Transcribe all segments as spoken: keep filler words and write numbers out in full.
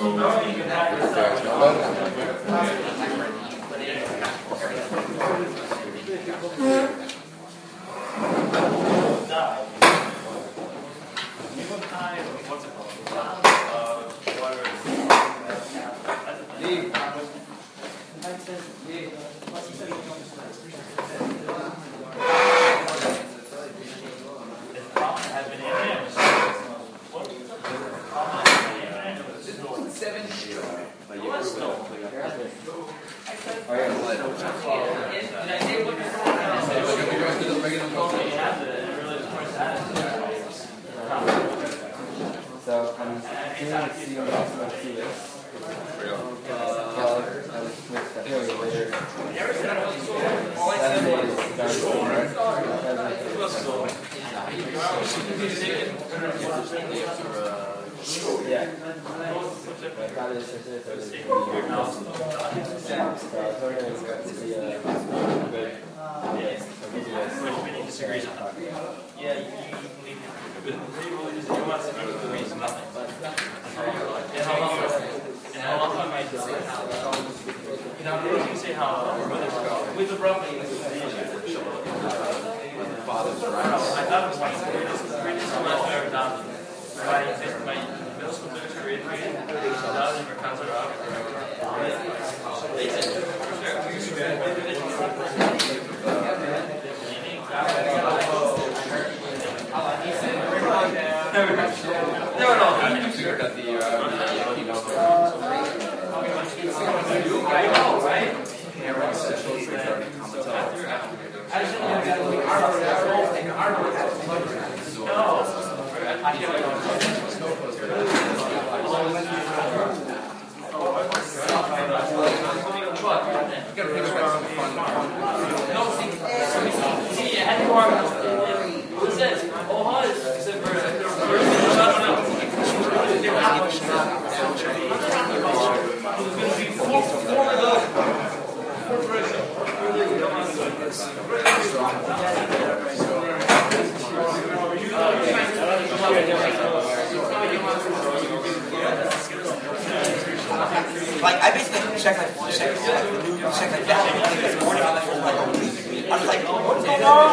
Like, I basically checked like one check, check like that like, this morning for like a week. I was like, what's going on?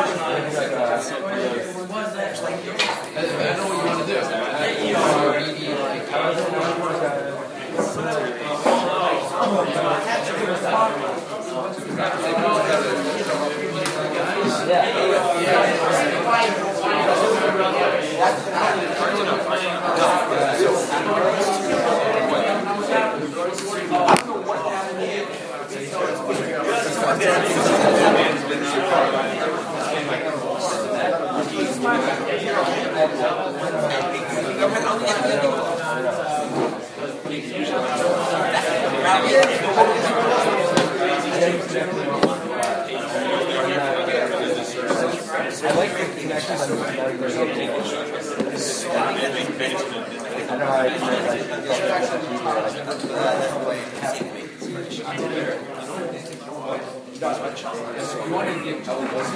I know what you want to do. You know, like, I like the connection to the I know how I you want to give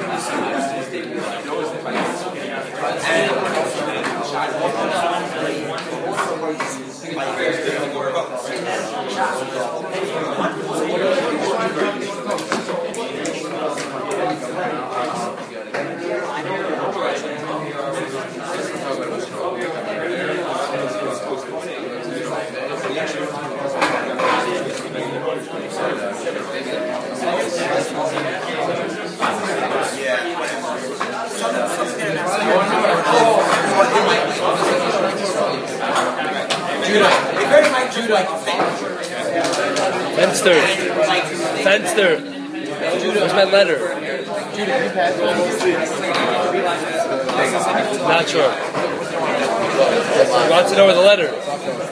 Fenster. Fenster. Where's my letter? Not sure. He wants to know where the letter is.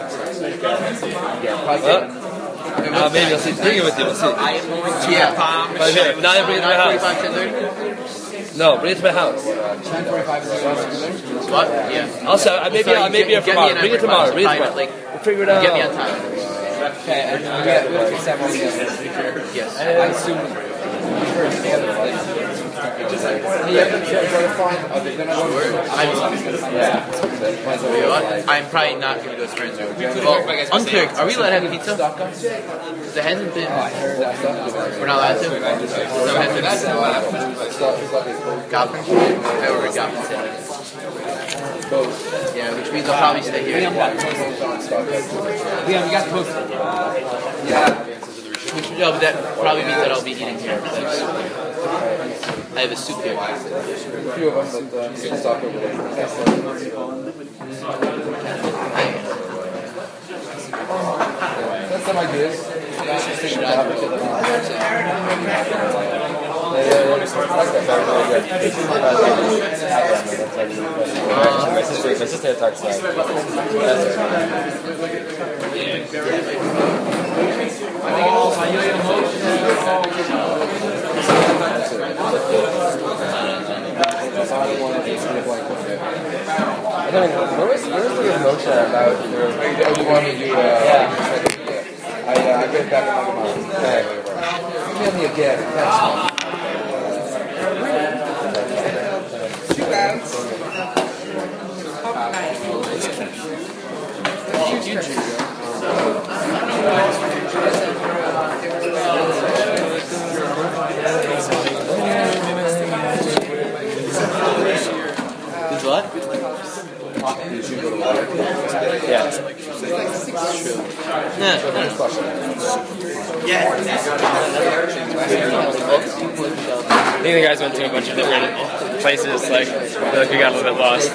Huh? Uh, maybe I'll see. Bring it with you. We'll see. Yeah. Right here. Now I bring it to my house. No, bring it to my house. What? Yeah. I'll say. I maybe. I maybe here tomorrow. Bring it tomorrow. Bring it tomorrow. We'll figure it out. Get me on time. Okay, and we got we have to seven together. Yes. I assume we were together, right? I'm probably not going to go to friends room. Well, unclear. Are we allowed to have pizza? There hasn't been. We're not allowed to. Goblin. I ordered Goblin sandwich. Yeah, which means I'll probably stay here. Yeah, we got toast. Yeah. Which, no, but that probably means that I'll be eating here. I have a soup here. A few of us that uh, stopped over there. That's some ideas. My sister, my sister talks like I don't know, where was, where was the emotion about your, oh, you want me to do, uh, yeah. I, uh, I get it back in my mind. Okay. Email me again. Two pounds. Who's what? Yeah. I think the guys went to a bunch of different places, like, I feel like we got a little bit lost.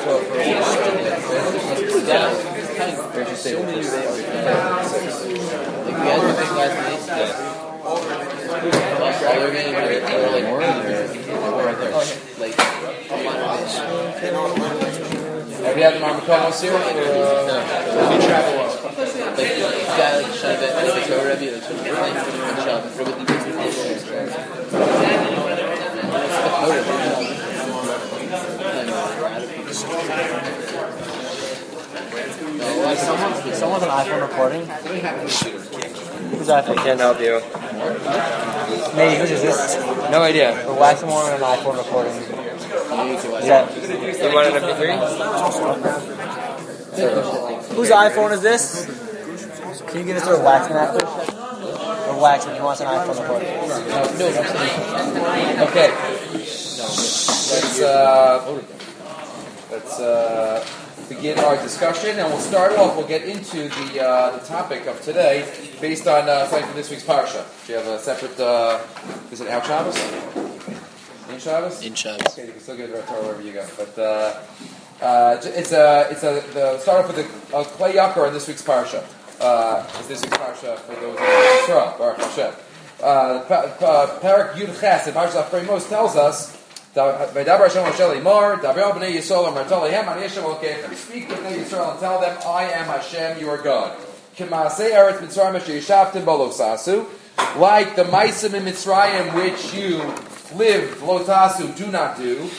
Have you had the Marmaconos here? Or, uh, We travel well. Like, you got like Shavet, like the Torah Rebbe, like Shavet, and Shavet, for what you do. Someone, someone's an iPhone recording. Who's that? I can't help you. Nate, who is this? No idea. Or why someone on an iPhone recording? Is that? You want an M P three? Whose iPhone is this? Can you give us a Waxman after? Or Waxman, he wants an iPhone recording. no. Okay. Let's, uh, let's, uh, begin our discussion, and we'll start off, we'll get into the uh, the topic of today, based on uh, something from this week's parsha. Do you have a separate, uh, is it out Shabbos? In Shabbos? In Shabbos. Okay, you can still give it a Torah wherever you go. But uh, uh, it's a, it's a, the, start off with the uh, Klei Yakar in this week's parsha. Uh, it's this week's parsha for those of Yisrael, Baruch Hashem. Uh, Parak Yud Ches, and Parsha Fremos tells us, Speak with Bnei Yisrael and tell them, I am Hashem, your God. Like the Maisim in Mitzrayim, which you lived, Lotasu, do not do.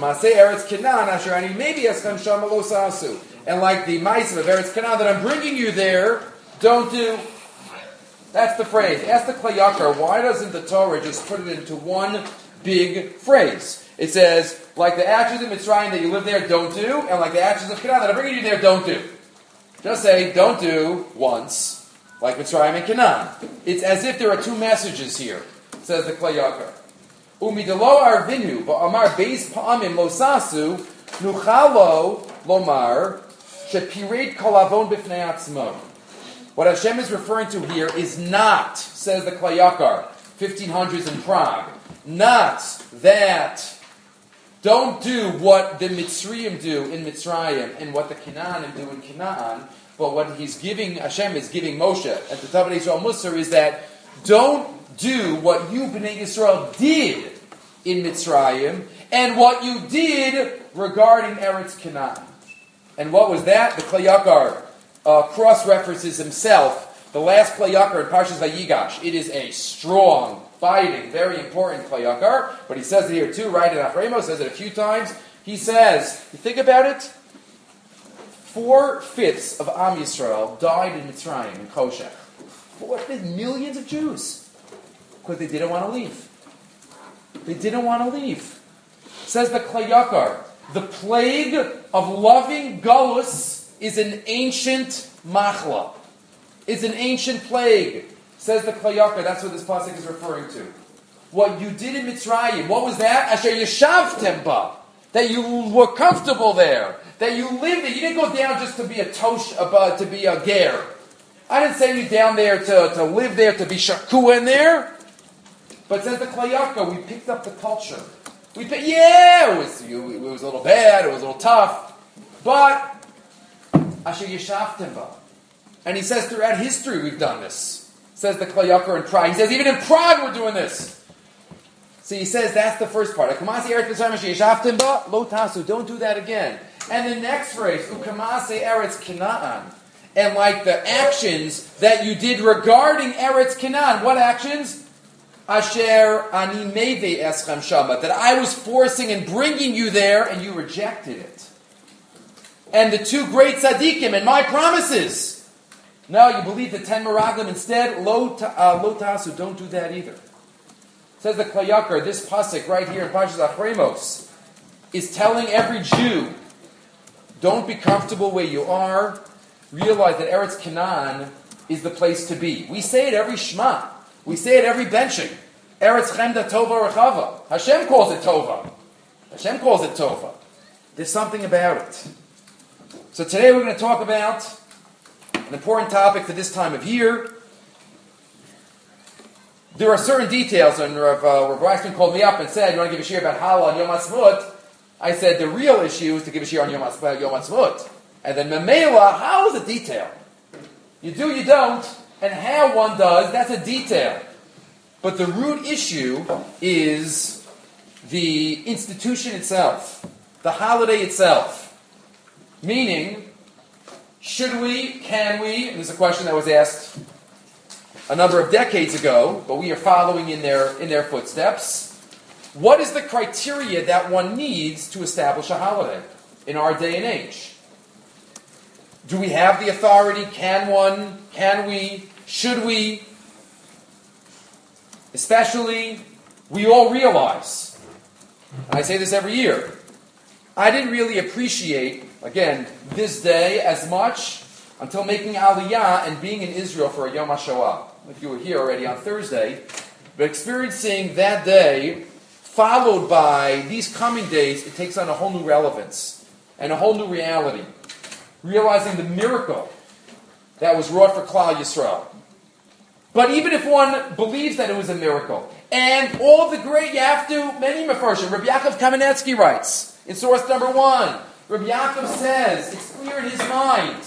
And like the Maisim of Eretz Canaan that I'm bringing you there, don't do. That's the phrase. Ask the Klei Yakar, why doesn't the Torah just put it into one big phrase? It says, like the actions of Mitzrayim that you live there, don't do, and like the actions of Canaan that I'm bringing you there, don't do. Just say, don't do once, like Mitzrayim and Canaan. It's as if there are two messages here, says the Klei Yakar. Umidelo arvinu, ba'amar beis pa'amim losasu, nuchalo lomar, shepiret kolavon b'fnei atzmo. What Hashem is referring to here is not, says the Klei Yakar, fifteen hundreds in Prague, not that don't do what the Mitzrayim do in Mitzrayim and what the Canaanim do in Canaan, but what he's giving, Hashem is giving Moshe at the top of Yisrael Musar is that don't do what you, Bnei Yisrael, did in Mitzrayim and what you did regarding Eretz Canaan. And what was that? The Klei Yakar uh, cross-references himself. The last Klei Yakar in Parshas Vayigash. It is a strong, biting, very important Klei Yakar, but he says it here too, right? And Afremo says it a few times. He says, you think about it, four-fifths of Am Yisrael died in Mitzrayim, in Koshech. Four-fifths, millions of Jews. Because they didn't want to leave. They didn't want to leave. Says the Klayakar, the plague of loving Galus is an ancient machla. It's an ancient plague. Says the Klayakar, that's what this pasuk is referring to. What you did in Mitzrayim, what was that? Asher yeshavtem ba. That you were comfortable there. That you lived there. You didn't go down just to be a tosh, uh, to be a ger. I didn't send you down there to, to live there, to be shakua in there. But says the Klayaka, we picked up the culture. We picked, yeah, it was, it was a little bad, it was a little tough. But, Asher Yeshavtem ba. And he says throughout history we've done this. Says the Klayaka in Prague. He says even in Prague we're doing this. So he says that's the first part. Lo tasu, don't do that again. And the next phrase, Ukamase Eretz Canaan. And like the actions that you did regarding Eretz Canaan. What actions? Asher ani meve eschem shama. That I was forcing and bringing you there and you rejected it. And the two great tzaddikim and my promises. No, you believe the ten meraglim instead. Lo, ta, uh, lo tasu, don't do that either. Says the Klayakar, this pasuk right here in Parshas Achremos is telling every Jew, don't be comfortable where you are. Realize that Eretz Canaan is the place to be. We say it every Shema. We say it every benching. Eretz Chemda Tova Rechava. Hashem calls it Tova. Hashem calls it Tova. There's something about it. So today we're going to talk about an important topic for this time of year. There are certain details, and Rav, uh, Rav Weissman called me up and said, you want to give a shir about Hallel on Yom HaTzmaut? I said, the real issue is to give a shir on Yom HaTzmaut. And then Memela, how is a detail? You do, you don't, and how one does, that's a detail. But the root issue is the institution itself, the holiday itself. Meaning, should we, can we, and this is a question that was asked a number of decades ago, but we are following in their in their footsteps. What is the criteria that one needs to establish a holiday in our day and age? Do we have the authority? Can one? Can we? Should we? Especially, we all realize, and I say this every year, I didn't really appreciate, again, this day as much until making Aliyah and being in Israel for a Yom HaShoah. If you were here already on Thursday, but experiencing that day, followed by these coming days, it takes on a whole new relevance and a whole new reality. Realizing the miracle that was wrought for Klal Yisrael. But even if one believes that it was a miracle, and all the great, you have to, many Mefarshim, Rabbi Yaakov Kamenetsky writes, in source number one, Rabbi Yaakov says, it's clear in his mind,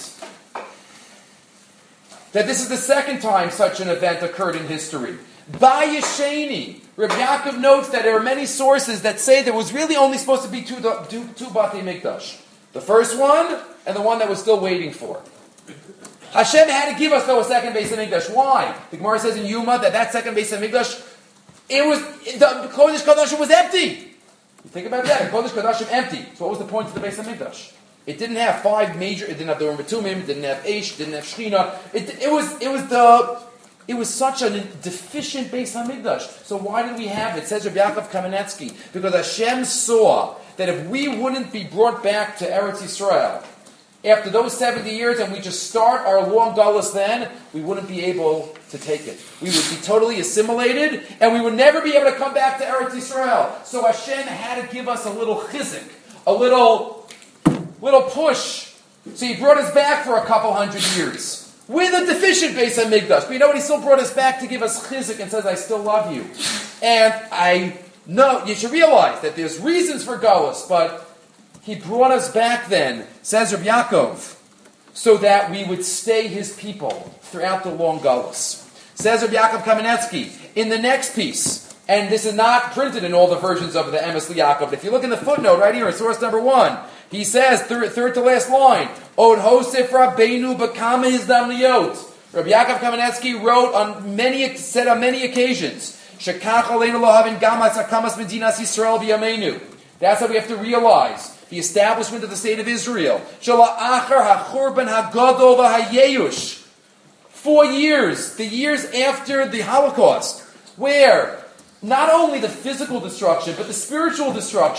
that this is the second time such an event occurred in history. Bayesheni, Rabbi Yaakov notes that there are many sources that say there was really only supposed to be two, two, two Batei Mikdash. The first one, and the one that we're still waiting for. Hashem had to give us, though, a second Beis HaMikdash. Why? The Gemara says in Yuma that that second Beis HaMikdash, it was, the Kodesh Kodashim was empty. You think about that, the Kodesh Kodashim empty. So what was the point of the Beis HaMikdash? It didn't have five major. It didn't have the Urim Tumim. It didn't have Eish. It didn't have Shechina. It, it was. It was the. It was such a deficient Beis Hamikdash. So why did we have it? Says Rabbi Yaakov Kamenetsky, because Hashem saw that if we wouldn't be brought back to Eretz Yisrael after those seventy years, and we just start our long galus, then we wouldn't be able to take it. We would be totally assimilated, and we would never be able to come back to Eretz Yisrael. So Hashem had to give us a little chizik, a little. Little push. So he brought us back for a couple hundred years. With a deficient Beis HaMikdash. But you know what? He still brought us back to give us chizik and says, I still love you. And I know, you should realize that there's reasons for galus, but he brought us back then, says Rabbi Yaakov, so that we would stay his people throughout the long galus. Says Rabbi Yaakov Kamenetsky, in the next piece, and this is not printed in all the versions of the Emes L'Yaakov, but if you look in the footnote right here in source number one, he says, third, third to last line, Od Hosef Rabbeinu B'kama Hizdamniyot. Rabbi Yaakov Kamenetsky wrote on many, said on many occasions, Shekach Aleinu Lohavin Gamas Akamas Medinas Yisrael B'Yameinu. That's how we have to realize the establishment of the state of Israel. Shala'achar HaChurban HaGadol V'HaYeyush. Four years, the years after the Holocaust, where not only the physical destruction, but the spiritual destruction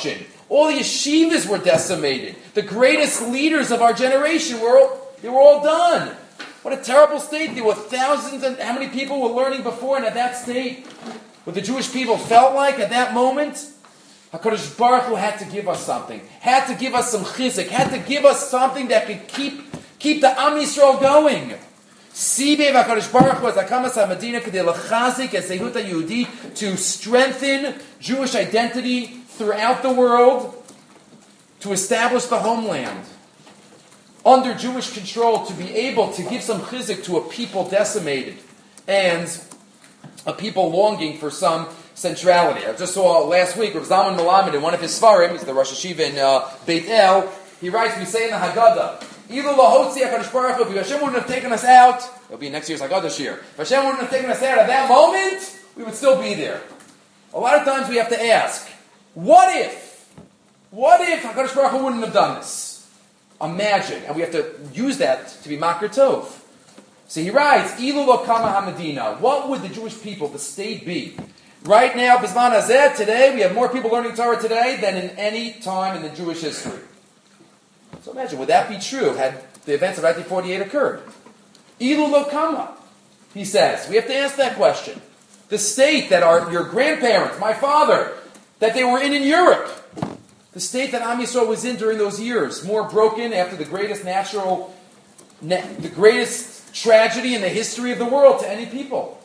All the yeshivas were decimated. The greatest leaders of our generation were all, they were all done. What a terrible state. There were thousands and how many people were learning before, and at that state, what the Jewish people felt like at that moment, HaKadosh Baruch Hu had to give us something. Had to give us some chizik. Had to give us something that could keep, keep the Am Yisrael going. Sibei HaKadosh Baruch Hu as Hakamas HaMedina Kedei Lechazik as Zehut HaYehudi to strengthen Jewish identity throughout the world, to establish the homeland under Jewish control, to be able to give some chizik to a people decimated and a people longing for some centrality. I just saw last week Rav Zalman Melamed in one of his svarim, he's the Rosh Hashiva in uh, Beit El, he writes, we say in the Haggadah, Ilu lahotzi HaKadosh Baruch Hu, if Hashem wouldn't have taken us out, it'll be next year's Haggadah this year, if Hashem wouldn't have taken us out at that moment, we would still be there. A lot of times we have to ask, what if? What if HaKadosh Baruch Hu wouldn't have done this? Imagine, and we have to use that to be Makar Tov. So he writes, Ilu lo kama ha-medina, what would the Jewish people, the state be? Right now, Bizman Hazeh, today, we have more people learning Torah today than in any time in the Jewish history. So imagine, would that be true had the events of nineteen forty-eight occurred? Ilu lo kama, he says. We have to ask that question. The state that our your grandparents, my father, that they were in in Europe, the state that Am Yisrael was in during those years, more broken after the greatest natural, the greatest tragedy in the history of the world to any people.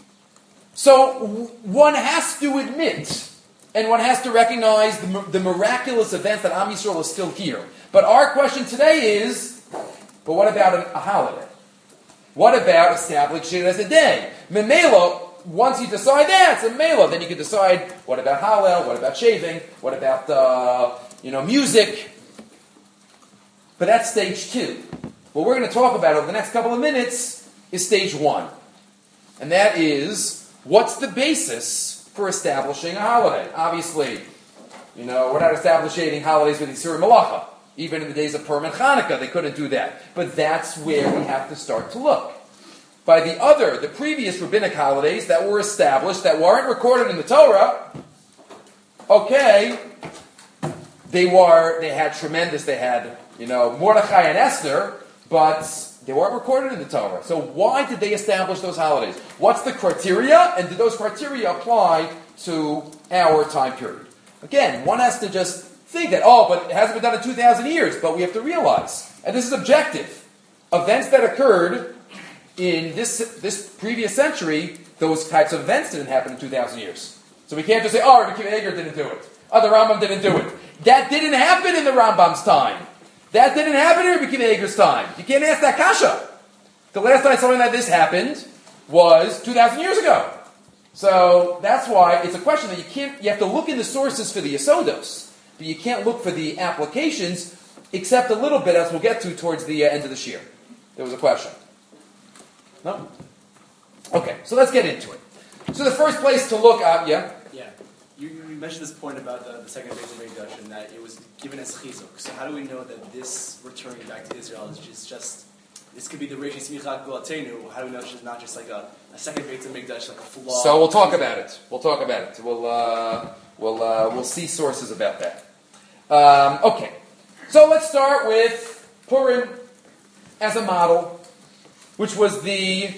So one has to admit, and one has to recognize the, the miraculous events that Am Yisrael is still here. But our question today is, but what about a, a holiday? What about establishing it as a day? Memelo, once you decide that, it's a Mela, then you can decide, what about Hallel, what about shaving, what about, uh, you know, music? But that's stage two. What we're going to talk about over the next couple of minutes is stage one. And that is, what's the basis for establishing a holiday? Obviously, you know, we're not establishing holidays with Yisur Malacha. Even in the days of Purim and Hanukkah, they couldn't do that. But that's where we have to start to look. By the other, the previous rabbinic holidays that were established, that weren't recorded in the Torah, okay, they were, they had tremendous, they had, you know, Mordechai and Esther, but they weren't recorded in the Torah. So why did they establish those holidays? What's the criteria? And did those criteria apply to our time period? Again, one has to just think that, oh, but it hasn't been done in two thousand years. But we have to realize, and this is objective, events that occurred in this this previous century, those types of events didn't happen in two thousand years. So we can't just say, oh, Rabbi Akiva Eiger didn't do it. Oh, the Rambam didn't do it. That didn't happen in the Rambam's time. That didn't happen in Rabbi Akiva Eiger's time. You can't ask that kasha. The last time something like this happened was two thousand years ago. So that's why it's a question that you can't, you have to look in the sources for the Yesodos, but you can't look for the applications, except a little bit, as we'll get to towards the uh, end of the shir. There was a question. No? Okay, so let's get into it. So the first place to look at, yeah? Yeah. You, you mentioned this point about the, the second base of Mikdash and that it was given as chizuk. So how do we know that this returning back to Israel is just, just this could be the Reish Smicha Gulatenu? How do we know it's just not just like a, a second base of Mikdash, like a flaw? So we'll talk about it. We'll talk about it. We'll uh, we'll uh, we'll see sources about that. Um, okay, so let's start with Purim as a model, which was the,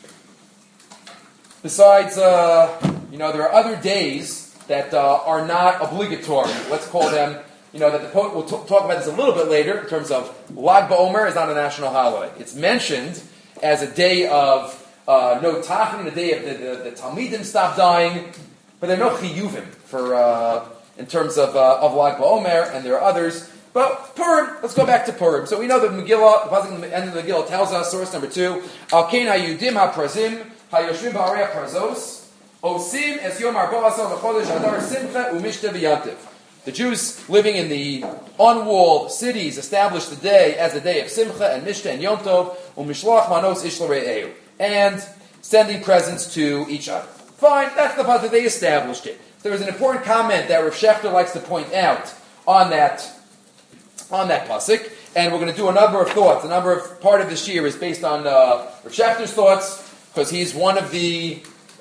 besides, uh, you know, there are other days that uh, are not obligatory. Let's call them, you know, that the poet, we'll t- talk about this a little bit later in terms of Lag BaOmer is not a national holiday. It's mentioned as a day of uh, no tachin, a day of the, the, the Talmidim stop dying, but there are no chiyuvim for, uh, in terms of, uh, of Lag BaOmer, and there are others. But Purim, let's go back to Purim. So we know that Megillah, the pasuk at the end of the Megillah tells us, source number two, Al Kein HaYudim HaPrazim HaYoshvim Ba'arei HaPrazos Osim Es Yom Arba Asar V'Chodesh Adar Simcha U'Mishta V'Yantiv. The Jews living in the unwalled cities established the day as a day of Simcha and Mishta and Yom Tov U'Mishlach Manos Ish L'Re'eu, and sending presents to each other. Fine, that's the pasuk, they established it. There is an important comment that Rav Shechter likes to point out on that on that pasuk, and we're going to do a number of thoughts. A number of part of this year is based on uh, Rav Shechter's thoughts, because he's one of the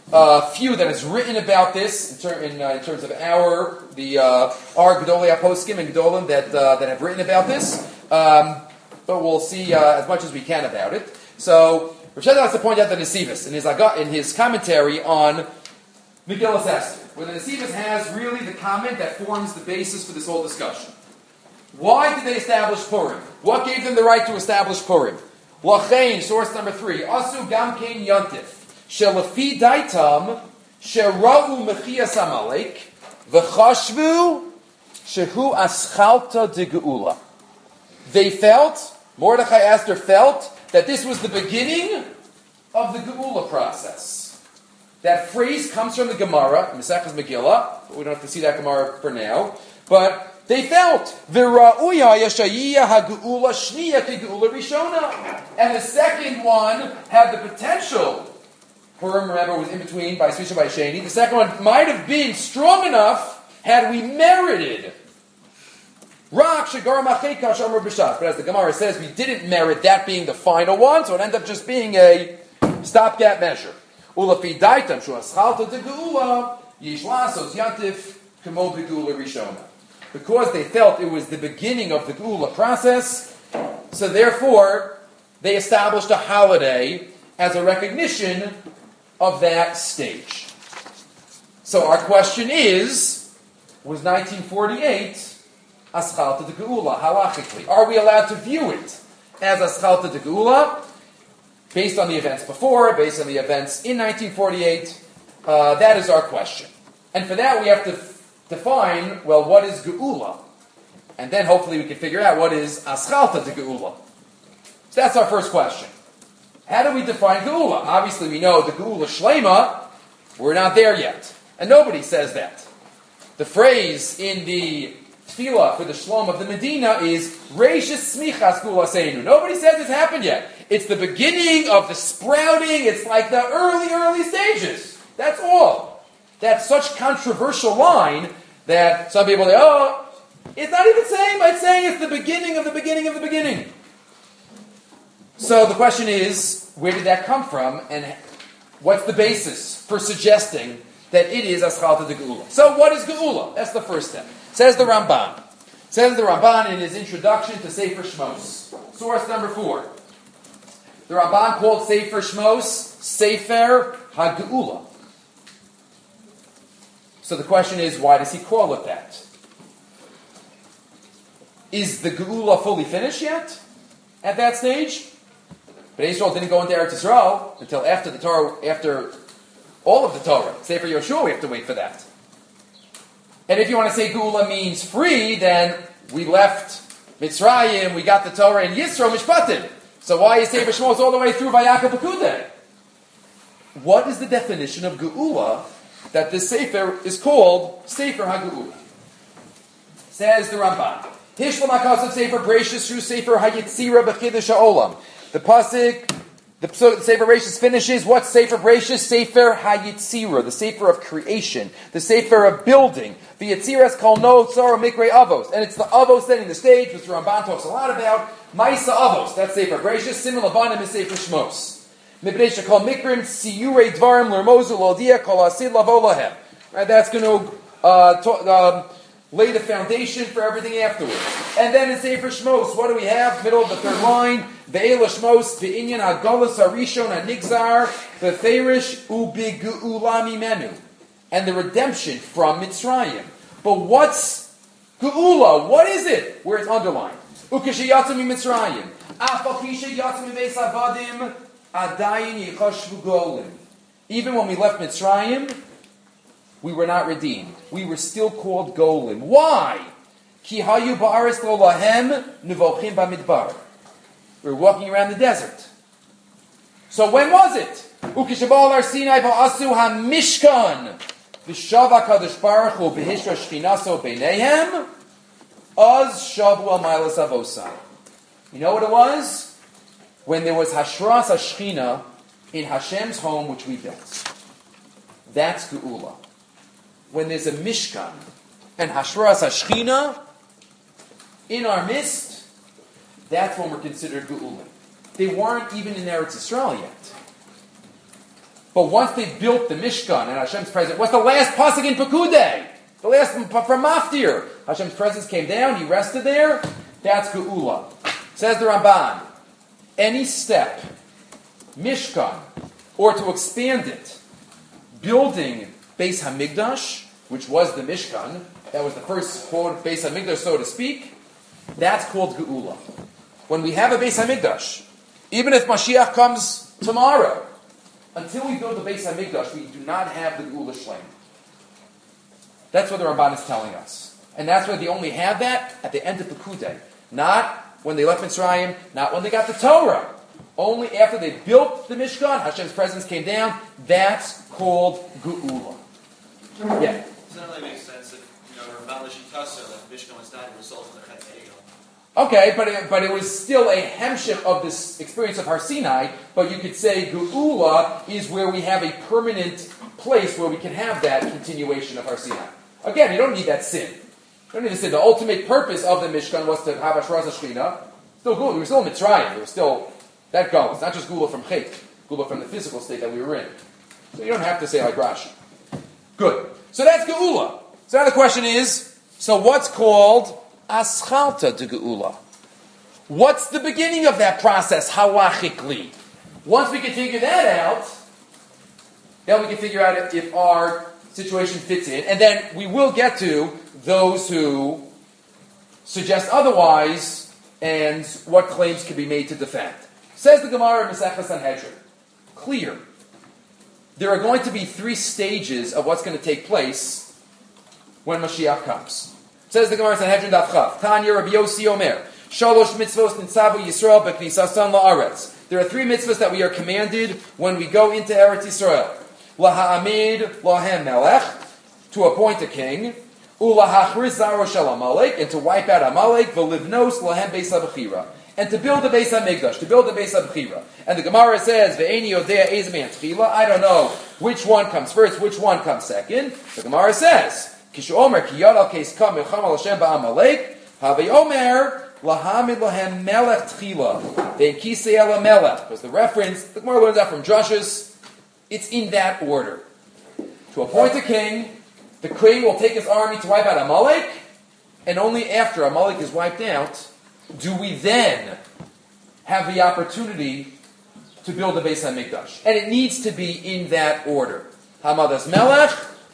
uh, few that is written about this in, ter- in, uh, in terms of our the uh, our Gedolei Poskim and Gedolim that uh, that have written about this. Um, but we'll see uh, as much as we can about it. So Rosh Hashanah has to point out the Nesivos in his in his commentary on Megillas Esther, where the Nesivos has really the comment that forms the basis for this whole discussion. Why did they establish Purim? What gave them the right to establish Purim? Lachain, source number three. Asu gam kein yontif. Shelafi daitam sherau mechias amalek v'chashvu shehu aschalta de geula. They felt, Mordechai Esther felt, that this was the beginning of the geula process. That phrase comes from the Gemara, Mesechus Megillah, but we don't have to see that Gemara for now. But they felt v'ra'uya yashayiyah ha'geula shniya kegeula rishona, and the second one had the potential. Purim, remember, was in between by Svisha by Sheni. The second one might have been strong enough had we merited. Rak shagar macheka shamar b'shas. But as the Gemara says, we didn't merit that being the final one, so it ended up just being a stopgap measure. Ulafi daitam shu aschalta de geula yishlasos yantif kemo begeula rishona. Because they felt it was the beginning of the Geula process, so therefore they established a holiday as a recognition of that stage. So our question is, was nineteen forty-eight Aschalta de Geula, halachically? Are we allowed to view it as Aschalta de Geula, based on the events before, based on the events in nineteen forty-eight? Uh, that is our question. And for that we have to define, well, what is Geula? And then hopefully we can figure out what is Aschalta de Geula. So that's our first question. How do we define Geula? Obviously we know the Geula Shlema, we're not there yet. And nobody says that. The phrase in the Tefillah for the Shlom of the Medina is Reishis Smichas Geula Seinu. Nobody says it's happened yet. It's the beginning of the sprouting, it's like the early, early stages. That's all. That's such controversial line that some people say, oh, it's not even saying, but it's saying it's the beginning of the beginning of the beginning. So the question is, where did that come from, and what's the basis for suggesting that it is Aschalta de Geula? So what is Geula? That's the first step. Says the Ramban. Says the Ramban in his introduction to Sefer Shmos. Source number four. The Ramban called Sefer Shmos Sefer HaGeula. So the question is, why does he call it that? Is the Geula fully finished yet at that stage? But Israel didn't go into Eretz Yisrael until after the Torah, after all of the Torah. Sefer Yoshua, we have to wait for that. And if you want to say Geula means free, then we left Mitzrayim, we got the Torah in Yisro Mishpatim. So why is Sefer Shmos all the way through Vayakov Pekudei? What is the definition of Geula that this Sefer is called Sefer HaGeula? Says the Ramban. Hishlam HaKos of Sefer Bereshis through Sefer HaYitzira B'Chidush HaOlam. The pasuk, the, the Sefer Bereshis finishes. What's Sefer Bereshis? Sefer HaYitzira, the Sefer of creation, the Sefer of building. The Yitziras Kol No Tzara Mikrei Avos, and it's the Avos setting the stage, which the Ramban talks a lot about. Maisa Avos, that's Sefer Bereshis. Simon Lavanim is Sefer Shmos. Mibresha Kol Mikrim Siyurei Dvarim Lermozu Lodia Kol Asid Lavo Lahem. Right, that's going to uh, to, um, lay the foundation for everything afterwards. And then in Sefer Shmos, what do we have? Middle of the third line. Ve'ela Shmos Be'inyan HaGolus HaRishon HaNigzar Beferish U'Be'Geula Mimenu. And the redemption from Mitzrayim. But what's Geula? What is it? Where it's underlined. Ukeshe Yatzim Mitzrayim. Afal Pishe Yatzim Beis Avadim Adayin Yichashvu Golim. Even when we left Mitzrayim, we were not redeemed. We were still called Golim. Why? Ki hayu ba'aretz lo lahem nevochim b'midbar. We were walking around the desert. So when was it? Ukishabal ar Sinai va'asu ha-mishkan v'shava kadosh baruch hu v'hishra shchinaso b'neihem az shavu amaylas avosai. You know what it was? When there was hashras hashchina in Hashem's home which we built. That's Geula. When there's a Mishkan and Hashras HaShechina in our midst, that's when we're considered Geula. They weren't even in Eretz Yisrael yet. But once they built the Mishkan and Hashem's presence, what's the last pasuk in Pekudei? The last from Maftir. Hashem's presence came down, he rested there. That's Geula. Says the Ramban, any step, Mishkan, or to expand it, building Beis HaMikdash, which was the Mishkan, that was the first quote Beis HaMikdash, so to speak, that's called Geula. When we have a Beis HaMikdash, even if Mashiach comes tomorrow, until we build the Beis HaMikdash, we do not have the Geula Shleim. That's what the Ramban is telling us. And that's why they only have that at the end of Pekudei. Not when they left Mitzrayim, not when they got the Torah. Only after they built the Mishkan, Hashem's presence came down. That's called Geula. Yeah. Doesn't that really make sense if, you know, Ramban Lashitasa, that Mishkan was not a result of the Chet Egel? Okay, but it, but it was still a hemship of this experience of Har Sinai. But you could say Geula is where we have a permanent place where we can have that continuation of Har Sinai. Again, you don't need that sin. You don't need to say the ultimate purpose of the Mishkan was to have Ashraz Shechina. Still Geula. We were still in Mitzrayim. There was still that goes. Not just Geula from Chet. Geula from the physical state that we were in. So you don't have to say like Rashi. Good. So that's Geula. So now the question is, so what's called Aschalta to Geula? What's the beginning of that process, halachically? Once we can figure that out, then we can figure out if, if our situation fits in, and then we will get to those who suggest otherwise and what claims can be made to defend. Says the Gemara in Masechah Sanhedrin, clear. There are going to be three stages of what's going to take place when Mashiach comes. Says the Gemara in Sanhedrin Daf Chav, Tanya Rabbi Yossi Omer, Shalosh mitzvos nitzavu Yisrael b'knisasan la'aretz. There are three mitzvahs that we are commanded when we go into Eretz Yisrael. Laha'amid lahem melech, to appoint a king, ulahachriz zaro shel Amalek, and to wipe out Amalek, v'livnos lahem beis ha'bechira, and to build the Beis HaMikdash, to build the Beis HaBechira. And the Gemara says, ve'eni yodea ez me'an tchila, I don't know which one comes first, which one comes second. The Gemara says, kishu omer ki yad al keis kam milcham al Hashem ba'amalek, havi omer lahamid lahem melech tchila, ve'en kisei ala melech. Because the reference, the Gemara learns that from Drushes, it's in that order. To appoint a king, the king will take his army to wipe out Amalek, and only after Amalek is wiped out, do we then have the opportunity to build the Beis HaMikdash. And it needs to be in that order. Hamadas Melech,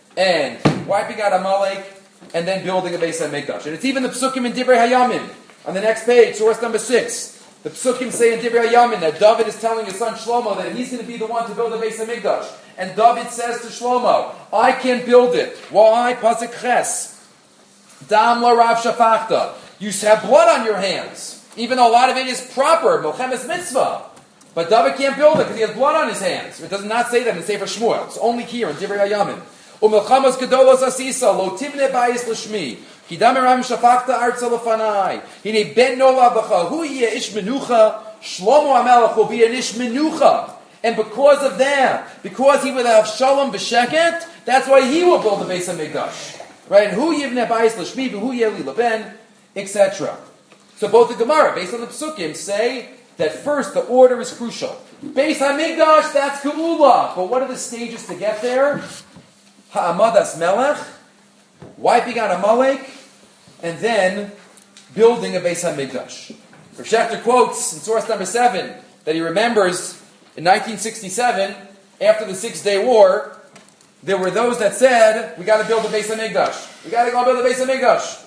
and wiping out Amalek, and then building a Beis HaMikdash. And it's even the Psukim in Divrei Hayamim. On the next page, source number six. The Psukim say in Divrei Hayamim that David is telling his son Shlomo that he's going to be the one to build the Beis HaMikdash. And David says to Shlomo, I can build it. Why? Pasuk Ches. Dam la Rav Shafachta. You have blood on your hands. Even though a lot of it is proper, Milchemes Mitzvah. But David can't build it because he has blood on his hands. It does not say that in Sefer Shmuel. It's only here in Divrei Hayamim. Umilchamos gedolos asisa, lo tivne bayis l'shmi. Kidam eram shafachta arza lefanai. Hine ben nola b'cha. Hu yeh ish menucha. Shlomo HaMelech will be an ish menucha. And because of that, because he will have shalom b'sheket, that's why he will build the Beis HaMikdash. Right? Hu yivne bayis l'shmi, v'hu yeh li leben, et cetera. So both the Gemara, based on the Psukim, say that first the order is crucial. Beis HaMikdash, that's Geula. But what are the stages to get there? Ha'amadas Melech, wiping out Amalek, and then building a Beis HaMikdash. Rav Shechter quotes in source number seven that he remembers in nineteen sixty-seven, after the Six-Day War, there were those that said, we got to build a Beis HaMikdash. We got to go build a Beis HaMikdash.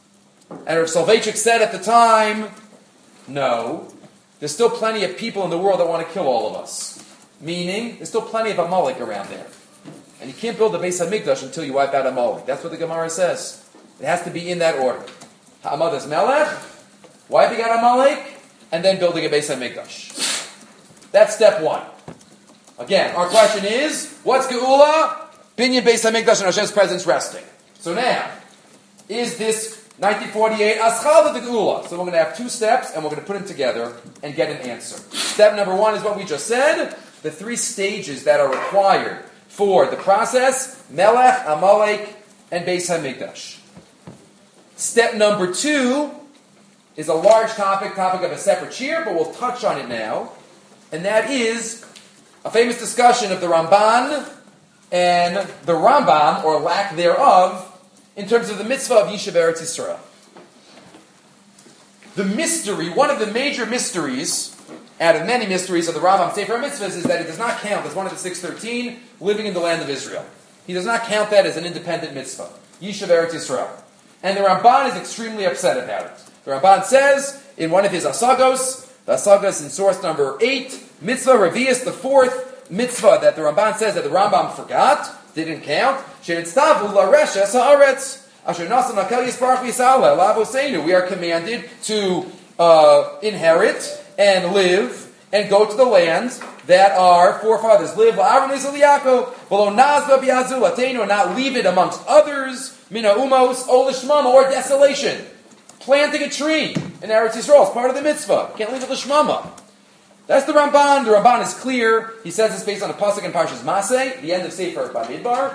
And Rav Soloveitchik said at the time, no, there's still plenty of people in the world that want to kill all of us. Meaning, there's still plenty of Amalek around there. And you can't build the Beis HaMikdash until you wipe out Amalek. That's what the Gemara says. It has to be in that order. Ha'amadas Melech, wiping out Amalek, and then building a Beis HaMikdash. That's step one. Again, our question is, what's Geula? Binyan Beis HaMikdash and Hashem's presence resting. So now, is this nineteen forty-eight Aschalta de Geula? So we're going to have two steps, and we're going to put them together and get an answer. Step number one is what we just said, the three stages that are required for the process, Melech, Amalek, and Beis HaMikdash. Step number two is a large topic, topic of a separate cheer, but we'll touch on it now, and that is a famous discussion of the Ramban and the Rambam, or lack thereof, in terms of the mitzvah of Yishuv Eretz Yisrael. The mystery, one of the major mysteries, out of many mysteries of the Rambam Sefer HaMitzvahs, is that it does not count as one of the six thirteen living in the land of Israel. He does not count that as an independent mitzvah. Yishuv Eretz Yisrael. And the Ramban is extremely upset about it. The Ramban says, in one of his asagos, the asagos in source number eight, mitzvah revius, the fourth mitzvah that the Ramban says that the Rambam forgot, didn't count, she'nitztavu lareshes haaretz. We are commanded to uh, inherit and live and go to the lands that our forefathers lived. Not leave it amongst others, mina umos, or desolation. Planting a tree in Eretz Yisrael is part of the mitzvah. Can't leave it l'shmama. That's the Ramban. The Ramban is clear. He says it's based on a pasuk in Parshas Maseh, the end of Sefer Bamidbar.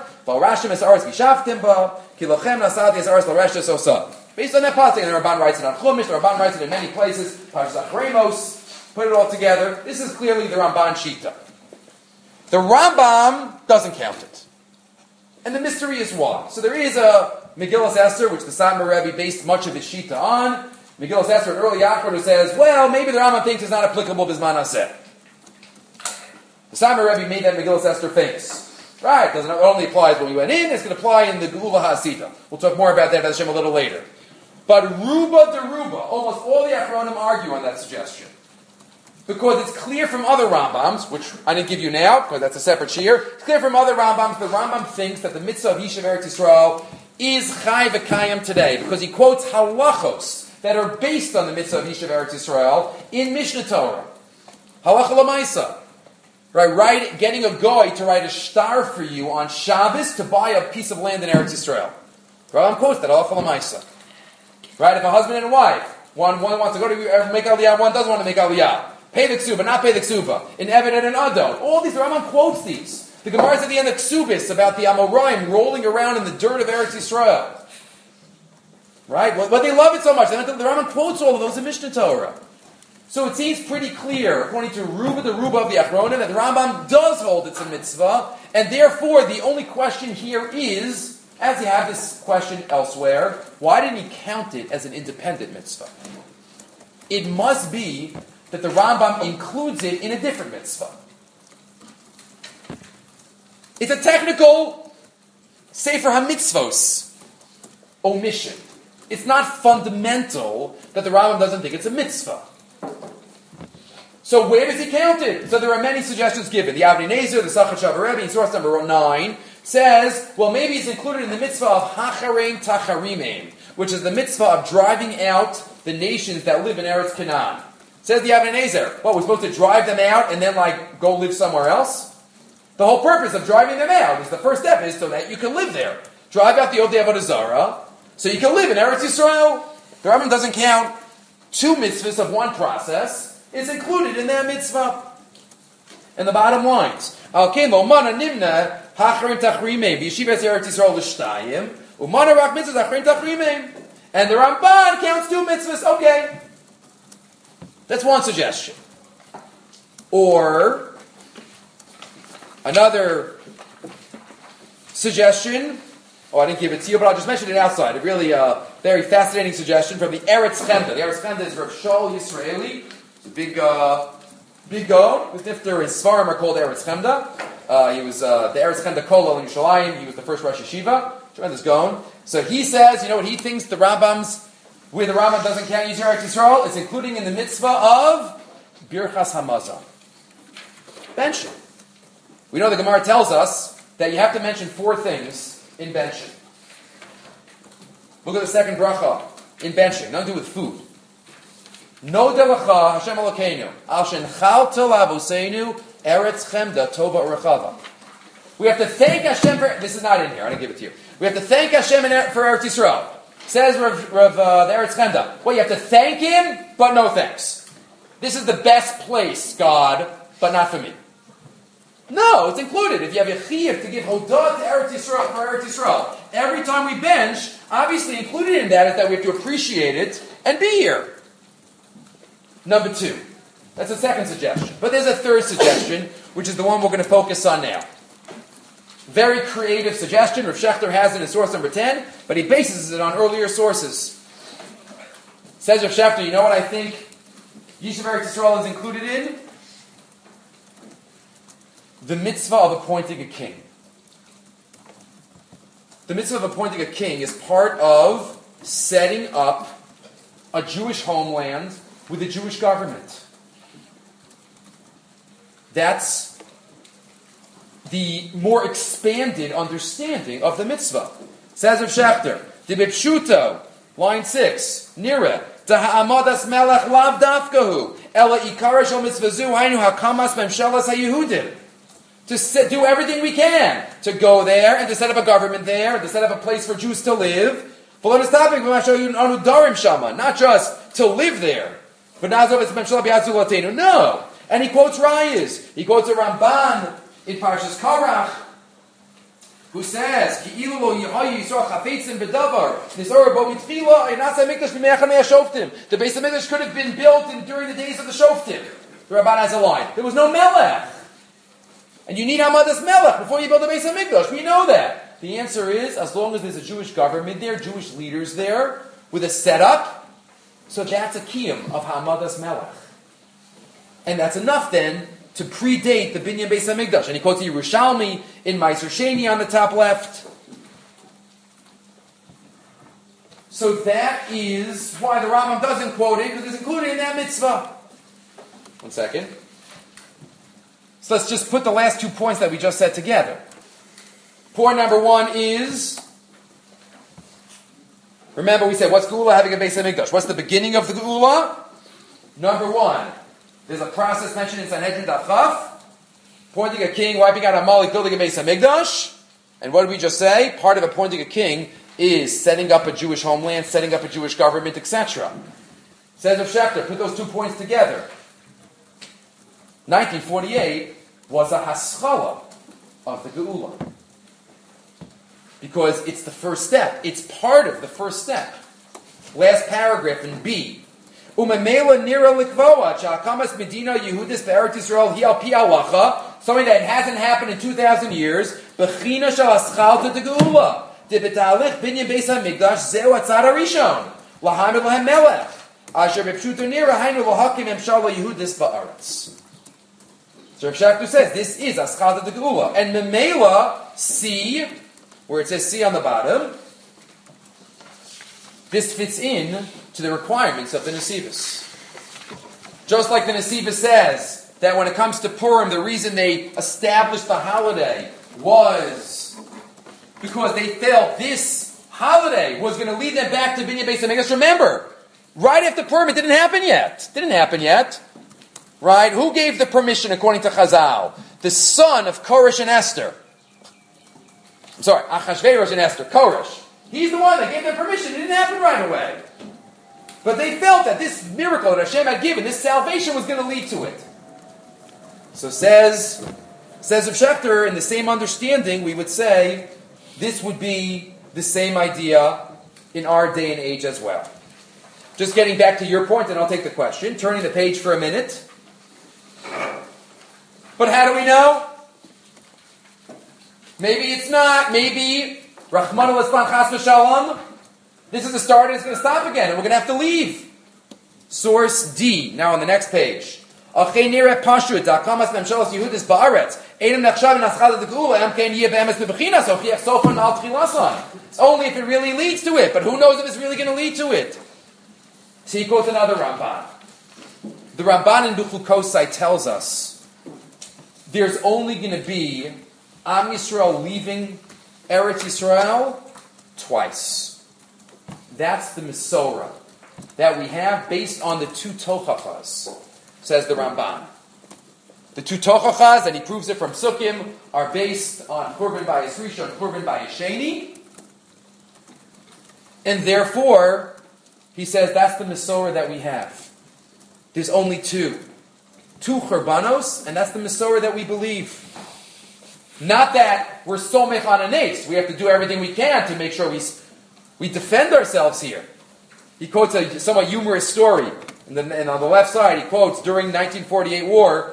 Based on that pasuk, and the Ramban writes it on Chumash. The Ramban writes it in many places. Parshas Achremos. Put it all together. This is clearly the Ramban Shita. The Rambam doesn't count it, and the mystery is why. So there is a Megillas Esther, which the Satmar Rebbe based much of his Shita on. Megillas Esther, an early Yachar, who says, well, maybe the Rambam thinks it's not applicable Bisman Haseh. The Satmar Rebbe made that Megillas Esther famous. Right, doesn't, it only applies when we went in, it's going to apply in the Geula HaSita. We'll talk more about that, Hashem, a little later. But Ruba de Ruba, almost all the Achronim argue on that suggestion. Because it's clear from other Rambams, which I didn't give you now, because that's a separate shiur. It's clear from other Rambams, the Rambam thinks that the mitzvah of Yishuv Eretz Yisrael is Chai V'Kayim today, because he quotes halachos that are based on the mitzvah of Yishuv Eretz Yisrael in Mishnah Torah. Halacha l'maisa. Right, right, getting a goy to write a shtar for you on Shabbos to buy a piece of land in Eretz Yisrael. Rambam quotes that, halacha l'maisa. Right, if a husband and a wife, one, one wants to go to make aliyah, one doesn't want to make aliyah. Pay the ksuba, not pay the ksuba. In Eved and in Adon. All these, the Rambam quotes these. The Gemara is at the end of Ksubis about the Amoraim rolling around in the dirt of Eretz Yisrael. Right? But they love it so much. The Rambam quotes all of those in Mishnah Torah. So it seems pretty clear, according to Ruba the Ruba of the Achronim, that the Rambam does hold it's a mitzvah, and therefore the only question here is, as you have this question elsewhere, why didn't he count it as an independent mitzvah? It must be that the Rambam includes it in a different mitzvah. It's a technical Sefer HaMitzvos omission. It's not fundamental that the Rambam doesn't think it's a mitzvah. So where does he count it? So there are many suggestions given. The Avnei Nezer, the Sachat Shavar Rebbe, in source number nine, says, well, maybe it's included in the mitzvah of Hachareim Tacharimim, which is the mitzvah of driving out the nations that live in Eretz Canaan. Says the Avnei Nezer, what, we're supposed to drive them out and then, like, go live somewhere else? The whole purpose of driving them out is the first step is so that you can live there. Drive out the Odei Avodah Zarah, so you can live in Eretz Yisrael. The Rambam doesn't count two mitzvahs of one process. It's included in that mitzvah. And the bottom lines. Al-Ken lo mana nimna hacharim tachrimim b'yeshivas Eretz Yisrael l'shtayim u'mana rak mitzvahs hacharim tachrimim. And the Ramban counts two mitzvahs. Okay. That's one suggestion. Or another suggestion. Oh, I didn't give it to you, but I'll just mention it outside. A really uh, very fascinating suggestion from the Eretz Chemda. The Eretz Chemda is Rav Shaul Yisraeli. It's a big, uh, big go. His nifter, his svarim are called Eretz Chemda. Uh, he was uh, the Eretz Chemda Kolel in Yerushalayim. He was the first Rosh Yeshiva. Tremendous going. So he says, you know what he thinks the Rambam's, where the Rambam doesn't count Yisrael Eretz Yisrael, it's including in the mitzvah of Birchas Hamazon. Benching. We know the Gemara tells us that you have to mention four things in benching. Look at the second bracha in benching. Nothing to do with food. No delacha Hashem Elokeinu al shenchalta lavoseinu eretz chemda tova urechava. We have to thank Hashem for. This is not in here. I didn't give it to you. We have to thank Hashem for Eretz Yisrael. Says Rav, Rav uh, the Eretz Chemda. Well, you have to thank Him, but no thanks. This is the best place, God, but not for me. No, it's included. If you have a chiyuv to give hodah to Eretz Yisrael for Eretz Yisrael, every time we bench, obviously included in that is that we have to appreciate it and be here. Number two. That's a second suggestion. But there's a third suggestion, which is the one we're going to focus on now. Very creative suggestion. Rav Shechter has it in source number ten, but he bases it on earlier sources. Says Rav Shechter, you know what I think Yishuv Eretz Yisrael is included in? The mitzvah of appointing a king. The mitzvah of appointing a king is part of setting up a Jewish homeland with a Jewish government. That's the more expanded understanding of the mitzvah. Says Rav Shechter, the Bipshuto, line six, Nira, Taha'amadas melech lav dafkahu, ela ikara shel mitzvazu, hainu hakamas memshelas haYehudim. To sit, do everything we can to go there and to set up a government there, and to set up a place for Jews to live. Not just to live there. No. And he quotes Rayas. He quotes a Ramban in Parshas Korach, who says, the Beis HaMikdash could have been built in, during the days of the Shoftim. The Ramban has a line. There was no Melech. And you need Hamadas Melech before you build the Beis HaMikdash. We know that. The answer is, as long as there's a Jewish government there, Jewish leaders there, with a setup, so that's a kiyum of Hamadas Melech. And that's enough then to predate the Binyan Beis HaMikdash. And he quotes the Yerushalmi in Meiser Sheni on the top left. So that is why the Rambam doesn't quote it, because it's included in that mitzvah. One second. So let's just put the last two points that we just said together. Point number one is, remember we said, what's Geula having a Beis HaMikdash? What's the beginning of the Geula? Number one, there's a process mentioned in Sanhedrin Daf Chaf, appointing a king, wiping out Amalek, building a Beis HaMikdash. And what did we just say? Part of appointing a king is setting up a Jewish homeland, setting up a Jewish government, et cetera. Says Rav Shechter, put those two points together. nineteen forty-eight was a haschala of the Geula. Because it's the first step. It's part of the first step. Last paragraph in B. Umemela nira likvoa chakamas medina Yehudis be'eretz Yisrael hi al pi halacha, something that hasn't happened in two thousand years. Bechina shel haschal to the Geula. Debetalich binyan beis hamikdash zeu atzad harishon. Lahaim lahem melech. Asher bepshuto nira hainu lahakim emshal Yehudis ba'aretz. So Rav Shechter says this is haschal to the Geula. And memela, C, where it says C on the bottom, this fits in to the requirements of the Nesivos. Just like the Nesivos says that when it comes to Purim, the reason they established the holiday was because they felt this holiday was going to lead them back to Binyan Beis HaMikdash. Remember, right after Purim, it didn't happen yet. Didn't happen yet. Right? Who gave the permission according to Chazal? The son of Koresh and Esther. I'm sorry, Achashverosh and Esther, Koresh. He's the one that gave them permission. It didn't happen right away. But they felt that this miracle that Hashem had given, this salvation was going to lead to it. So says, says Rav Shechter, in the same understanding, we would say, this would be the same idea in our day and age as well. Just getting back to your point, and I'll take the question, turning the page for a minute. But how do we know? Maybe it's not. Maybe Rachmana Litzlan Chas v'Shalom. This is the start and it's going to stop again and we're going to have to leave. Source D. Now on the next page. Only if it really leads to it. But who knows if it's really going to lead to it? So he quotes another Ramban. The Ramban in Duchukosai tells us there's only going to be Am Yisrael leaving Eretz Yisrael twice. That's the Mesorah that we have based on the two Tochachas, says the Ramban. The two Tochachas, and he proves it from Sukkim, are based on Korban Bayis Rishon and Korban Bayis Sheni. And therefore, he says that's the Mesorah that we have. There's only two. Two Churbanos, and that's the Mesorah that we believe. Not that we're somech on an ace. We have to do everything we can to make sure we we defend ourselves here. He quotes a somewhat humorous story. And, then, and on the left side, he quotes, during the nineteen forty-eight war,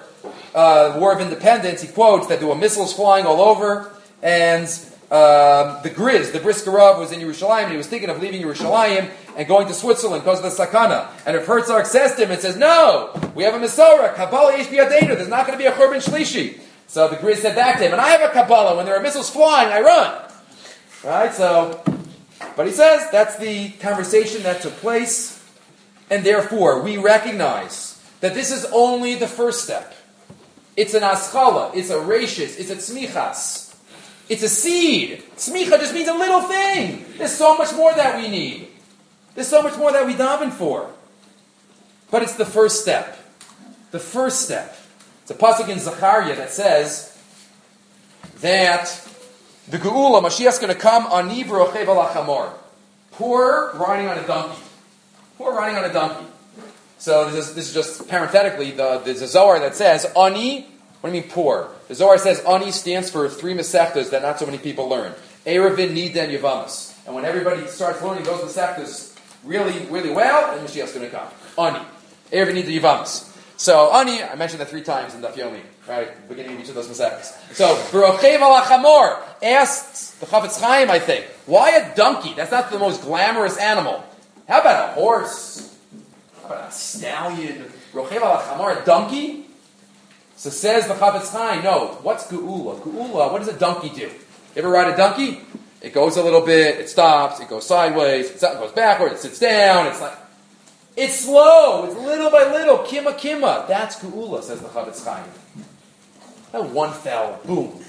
uh, War of Independence, he quotes that there were missiles flying all over, and um, the Griz, the Briskerov, was in Yerushalayim, and he was thinking of leaving Yerushalayim and going to Switzerland because of the Sakana. And if Herzog says to him and says, no, we have a Masorah, Kabbalah Yesh B'Yadeinu, there's not going to be a Churban Shlishi. So the Griz said back to him, and I have a Kabbalah, when there are missiles flying, I run. Right, so, but he says that's the conversation that took place, and therefore we recognize that this is only the first step. It's an aschala, it's a rashis, it's a tzmichas. It's a seed. Tzmicha just means a little thing. There's so much more that we need. There's so much more that we daven for. But it's the first step. The first step. It's a pasuk in Zechariah that says that the Geula, Mashiach's going to come on Nivro Chev al Achamor. Poor riding on a donkey. Poor riding on a donkey. So this is, this is just parenthetically, the, there's a Zohar that says, Ani, what do you mean poor? The Zohar says Ani stands for three Masechtas that not so many people learn. Erevin, Nida, and Yavamas. And when everybody starts learning those Masechtas really, really well, then Mashiach's going to come. Ani. Erevin, Nida, Yavamas. So, Ani, I mentioned that three times in Daf Yomi, right? Beginning of each of those Masechtas. So, B'rochev al Achamor asked the Chafetz Chaim, I think, why a donkey? That's not the most glamorous animal. How about a horse? How about a stallion? Rochev al Achamor, a donkey? So says the Chafetz Chaim, no, what's Geula? Geula, what does a donkey do? You ever ride a donkey? It goes a little bit, it stops, it goes sideways, it goes backward, it sits down, it's like, it's slow, it's little by little, kima kima. That's Geula, says the Chafetz Chaim. That one fell, boom.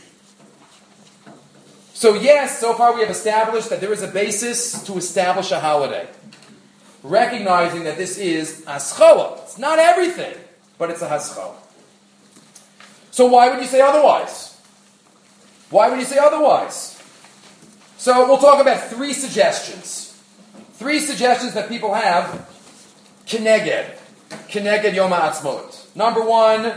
So yes, so far we have established that there is a basis to establish a holiday. Recognizing that this is haschala. It's not everything, but it's a haschala. So why would you say otherwise? Why would you say otherwise? So we'll talk about three suggestions. Three suggestions that people have. Keneged. Keneged Yom HaAtzmaut. Number one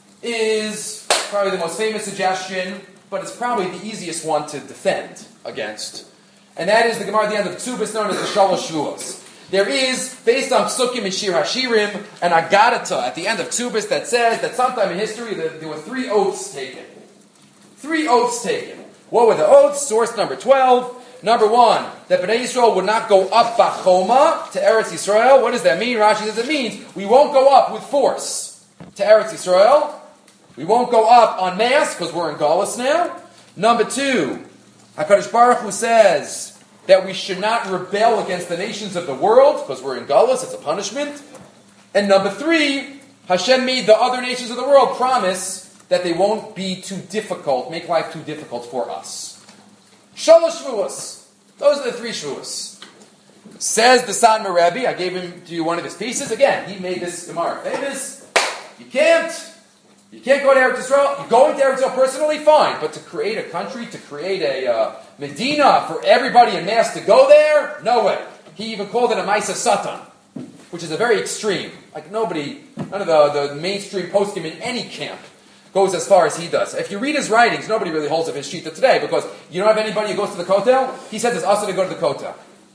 is probably the most famous suggestion, but it's probably the easiest one to defend against. And that is the Gemara at the end of Ksubis known as the Shalosh Shvuos. There is, based on Psukim and Shir HaShirim, an Agadata at the end of Ksubis that says that sometime in history there, there were three oaths taken. Three oaths taken. What were the oaths? Source number twelve. Number one, that Bnei Yisrael would not go up Bachoma to Eretz Yisrael. What does that mean? Rashi says it means we won't go up with force to Eretz Yisrael. We won't go up en masse because we're in Galus now. Number two, HaKadosh Baruch Hu says that we should not rebel against the nations of the world because we're in Galus, it's a punishment. And number three, Hashem made the other nations of the world promise that they won't be too difficult, make life too difficult for us. Shalosh Shvuos. Those are the three Shvuos. Says the Satmar Rebbe, I gave him to you one of his pieces. Again, he made this Gemara famous. You can't, you can't go to Eretz Yisrael. You're going to Eretz Yisrael personally, fine. But to create a country, to create a uh, Medina for everybody in mass to go there, no way. He even called it a Maisa Satan, which is a very extreme. Like nobody, none of the, the mainstream poskim in any camp goes as far as he does. If you read his writings, nobody really holds of his shita today because you don't have anybody who goes to the Kotel. He says it's also to go to the Kotel.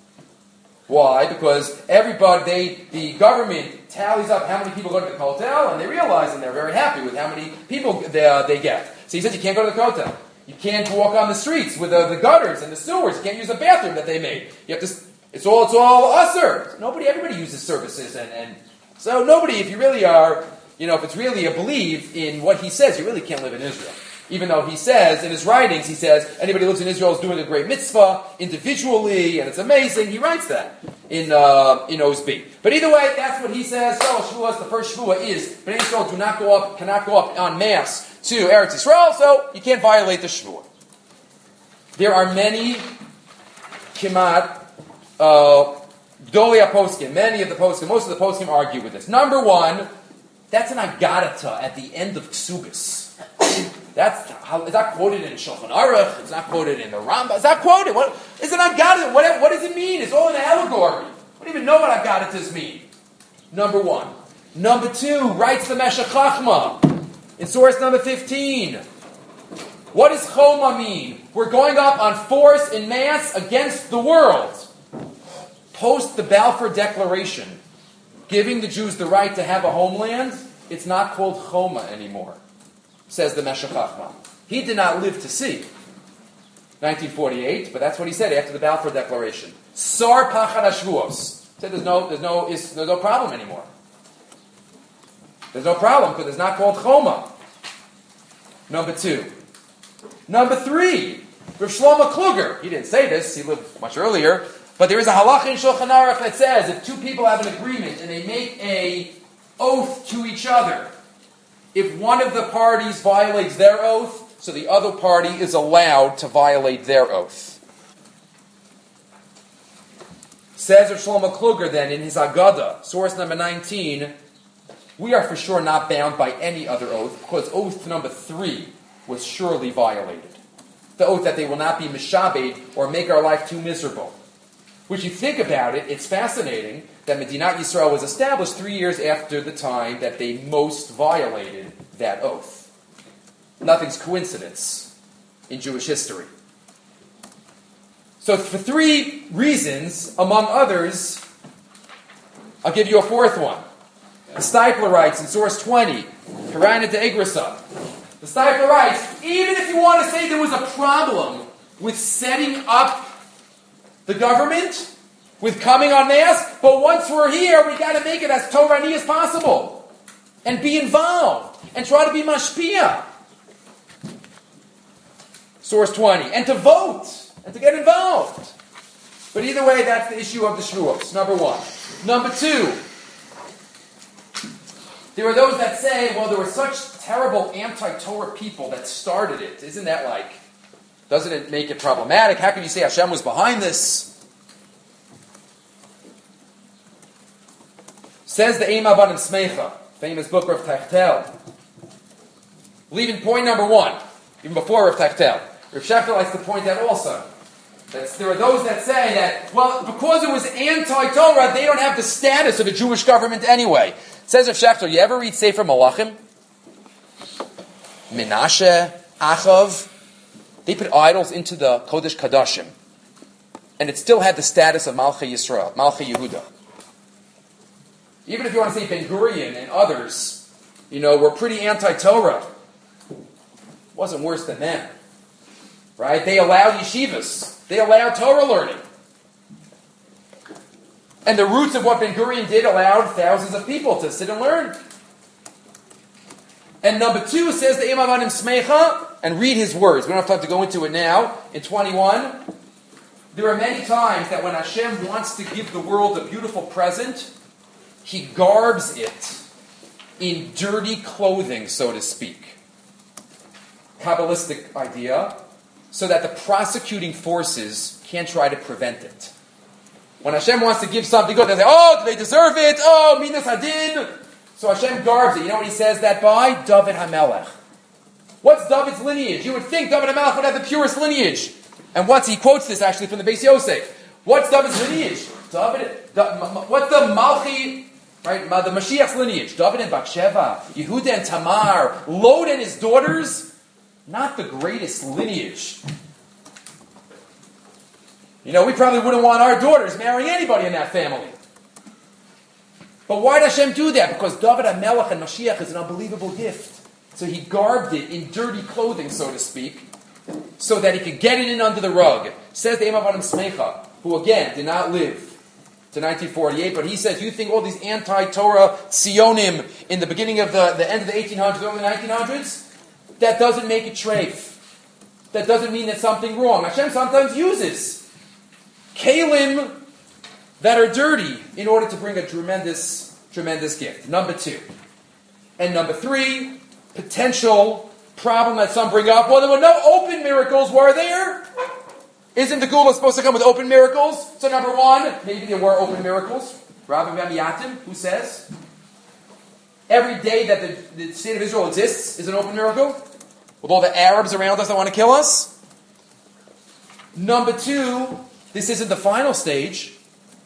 Why? Because everybody, they, the government tallies up how many people go to the Kotel, and they realize, and they're very happy with how many people they, uh, they get. So he says you can't go to the Kotel. You can't walk on the streets with the, the gutters and the sewers. You can't use the bathroom that they made. You have to. It's all. It's all usher. Nobody. Everybody uses services, and, and so nobody. If you really are, you know, if it's really a belief in what he says, you really can't live in Israel. Even though he says in his writings, he says anybody who lives in Israel is doing a great mitzvah individually, and it's amazing. He writes that in uh, in O S B. But either way, that's what he says. So Shavuos, the first Shavuot is Bnei Yisrael do not go up, cannot go up en masse to Eretz Yisrael, so you can't violate the Shavuot. There are many Kimat uh, Gdolei HaPoskim, many of the poskim, most of the poskim argue with this. Number one, that's an Agadata at the end of Ksubis. That's how, is that quoted in Shulchan Aruch? It's not quoted in the Rambam. Is that quoted? What is it Agadata? What, what does it mean? It's all an allegory. I don't even know what Agadatas mean. Number one. Number two, writes the Meshech Chachma in source number fifteen. What does Choma mean? We're going up on force in mass against the world. Post the Balfour Declaration, giving the Jews the right to have a homeland, it's not called Choma anymore. says the Meshech Chochmah. He did not live to see nineteen forty-eight, but that's what he said after the Balfour Declaration. Sar pachad hashvuos. Said there's no, there's no, there's no problem anymore. There's no problem because it's not called Choma. Number two. Number three. Rav Shlomo Kluger. He didn't say this. He lived much earlier. But there is a halacha in Shulchan Aruch that says if two people have an agreement and they make a oath to each other, if one of the parties violates their oath, so the other party is allowed to violate their oath. Says Rav Shlomo Kluger then in his Agada, source number nineteen, we are for sure not bound by any other oath because oath number three was surely violated. The oath that they will not be mishabed or make our life too miserable. Which, you think about it, it's fascinating that Medinat Yisrael was established three years after the time that they most violated that oath. Nothing's coincidence in Jewish history. So for three reasons, among others, I'll give you a fourth one. The Steipler writes in source twenty, Karana de Egrasa. The Steipler writes, even if you want to say there was a problem with setting up the government, with coming en masse, but once we're here, we got to make it as Torani as possible. And be involved. And try to be mashpia. Source twenty. And to vote. And to get involved. But either way, that's the issue of the Shvuos. Number one. Number two. There are those that say, well, there were such terrible anti-Torah people that started it. Isn't that like, doesn't it make it problematic? How can you say Hashem was behind this? Says the Eim Aban and Smecha, famous book of Tachtel. Leaving point number one, even before Rav Tachtel. Rav Shechter likes to point out also that there are those that say that, well, because it was anti-Torah, they don't have the status of a Jewish government anyway. Says Rav Shechter, you ever read Sefer Malachim? Menashe, Achav, they put idols into the Kodesh Kadashim. And it still had the status of Malchei Yisrael, Malchei Yehuda. Even if you want to say Ben Gurion and others, you know, were pretty anti-Torah. Wasn't worse than them. Right? They allowed yeshivas. They allowed Torah learning. And the roots of what Ben Gurion did allowed thousands of people to sit and learn. And number two says the Eim Avanim Smecha, and read his words. We don't have time to go into it now. In twenty-one, there are many times that when Hashem wants to give the world a beautiful present, He garbs it in dirty clothing, so to speak. Kabbalistic idea, so that the prosecuting forces can't try to prevent it. When Hashem wants to give something good, they say, oh, do they deserve it? Oh, Minas Hadin. So Hashem garbs it. You know what he says that by? David HaMelech. What's David's lineage? You would think David HaMelech would have the purest lineage. And what's, he quotes this actually from the Beis Yosef. What's David's lineage? David, da, what's the Malchi, right, the Mashiach's lineage? David and Bathsheba, Yehuda and Tamar, Lod and his daughters. Not the greatest lineage. You know, we probably wouldn't want our daughters marrying anybody in that family. But why did Hashem do that? Because David HaMelech and Mashiach is an unbelievable gift. So he garbed it in dirty clothing, so to speak, so that he could get it in under the rug. Says the Eim Avanim Smecha, who again did not live to nineteen forty-eight, but he says, you think all these anti-Torah Sionim in the beginning of the, the end of the eighteen hundreds, early nineteen hundreds, that doesn't make it treif. That doesn't mean that something wrong. Hashem sometimes uses kalim that are dirty in order to bring a tremendous, tremendous gift. Number two. And number three, potential problem that some bring up. Well, there were no open miracles, were there? Isn't the Gula supposed to come with open miracles? So number one, maybe there were open miracles. Rabbi Yatim, who says, every day that the, the state of Israel exists is an open miracle, with all the Arabs around us that want to kill us. Number two, this isn't the final stage.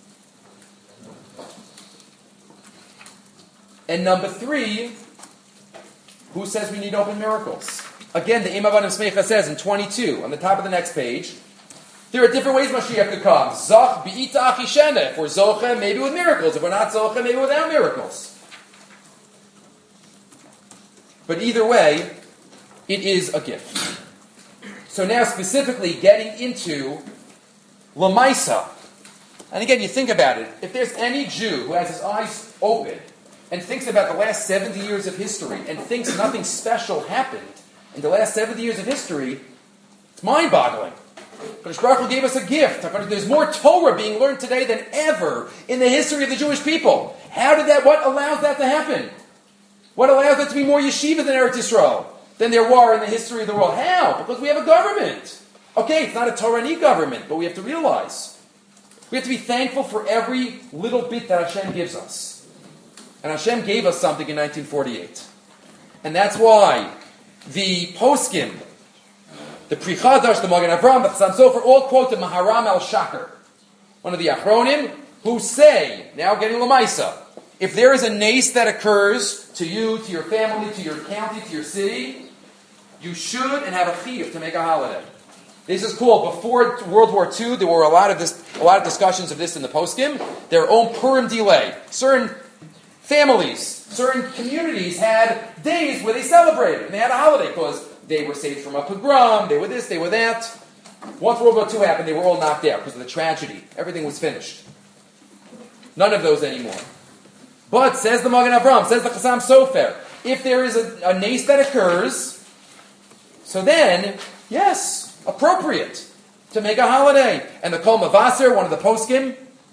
And number three, who says we need open miracles? Again, the Eim Avanim Smecha says in twenty-two, on the top of the next page, there are different ways Mashiach could come. Zach bi'ita achishene. If we're zoche, maybe with miracles. If we're not zoche, maybe without miracles. But either way, it is a gift. So now specifically getting into Lamaisa. And again, you think about it. If there's any Jew who has his eyes open and thinks about the last seventy years of history and thinks nothing special happened in the last seventy years of history, it's mind-boggling. Kadosh Baruch Hu gave us a gift. There's more Torah being learned today than ever in the history of the Jewish people. How did that, what allows that to happen? What allows there to be more yeshivas in Eretz Yisrael than there were in the history of the world? How? Because we have a government. Okay, it's not a Torani government, but we have to realize we have to be thankful for every little bit that Hashem gives us. And Hashem gave us something in nineteen forty-eight. And that's why the poskim, the Pri Chadash, the Magen Avraham, the Chassam Sofer, all quote the Maharam al-Shakar, one of the Achronim, who say, now getting Lamaisa, if there is a nace that occurs to you, to your family, to your county, to your city, you should and have a chiyuv to make a holiday. This is cool. Before World War Two, there were a lot of this, a lot of discussions of this in the poskim. Their own Purim delay. Certain families, certain communities had days where they celebrated and they had a holiday because they were saved from a pogrom. They were this, they were that. Once World War Two happened, they were all knocked out because of the tragedy. Everything was finished. None of those anymore. But says the Magen Avraham, says the Chassam Sofer, if there is a, a nace that occurs, so then yes. Appropriate to make a holiday. And the Kol Mavaser, one of the poskim,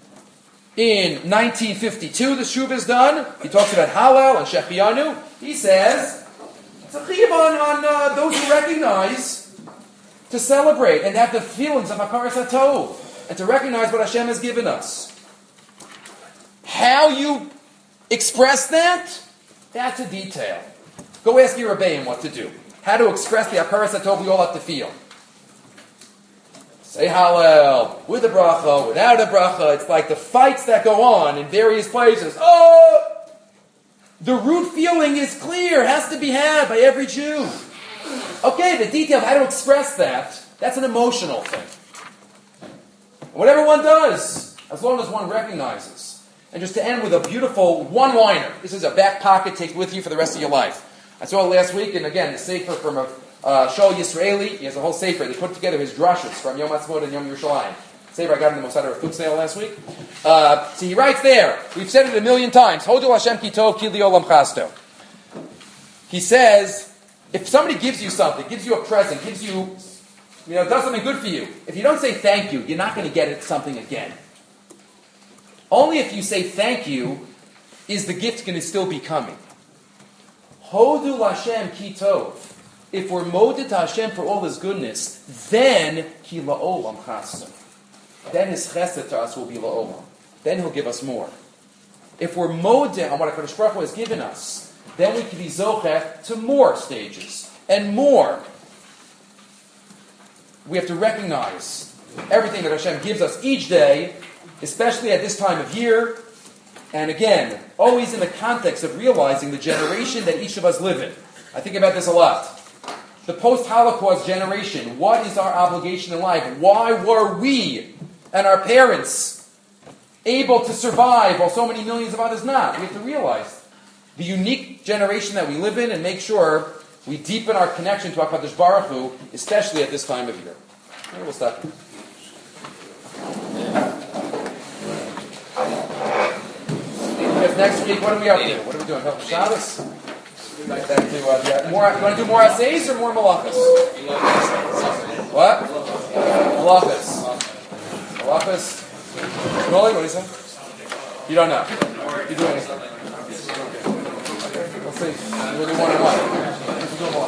in nineteen fifty-two, the Shuv is done. He talks about Hallel and Shechianu. He says, it's a chiyuv on, on uh, those who recognize to celebrate and have the feelings of Hakaras HaTov and to recognize what Hashem has given us. How you express that, that's a detail. Go ask your Rebbeim what to do. How to express the Hakaras HaTov we all have to feel. Say Hallel, with a bracha, without a bracha. It's like the fights that go on in various places. Oh! The root feeling is clear, has to be had by every Jew. Okay, the detail of how to express that, that's an emotional thing. Whatever one does, as long as one recognizes. And just to end with a beautiful one-liner. This is a back pocket, take with you for the rest of your life. I saw it last week, and again, the sefer from a Uh, Shaul Yisraeli, he has a whole sefer. They put together his drashos from Yom Ha'atzmaut and Yom Yerushalayim. Sefer I got in the Mosada Rafut sale last week. Uh, so he writes there, we've said it a million times, Hodul Hashem ki tov ki li olam chasto. He says, if somebody gives you something, gives you a present, gives you, you know, does something good for you, if you don't say thank you, you're not going to get it something again. Only if you say thank you is the gift going to still be coming. Hodul Hashem ki tov. If we're moded to Hashem for all His goodness, then Ki la'olam chasam. Then His chesed to us will be la'olam. Then He'll give us more. If we're moded on what HaKadosh Baruch Hu has given us, then we can be zocheh to more stages and more. We have to recognize everything that Hashem gives us each day, especially at this time of year, and again, always in the context of realizing the generation that each of us live in. I think about this a lot. The post-Holocaust generation, what is our obligation in life? Why were we and our parents able to survive while so many millions of others not? We have to realize the unique generation that we live in and make sure we deepen our connection to HaKadosh Baruch Hu, especially at this time of year. Okay, we'll stop. Because next week, what are we up to? What are we doing? Help Shabbos? Back to, uh, yeah. More, you want to do more essays or more malachas? What? Malachas. Malachas. Rolly, what do you say? You don't know. You're doing it. Okay. We'll see. We'll do one and one. We'll do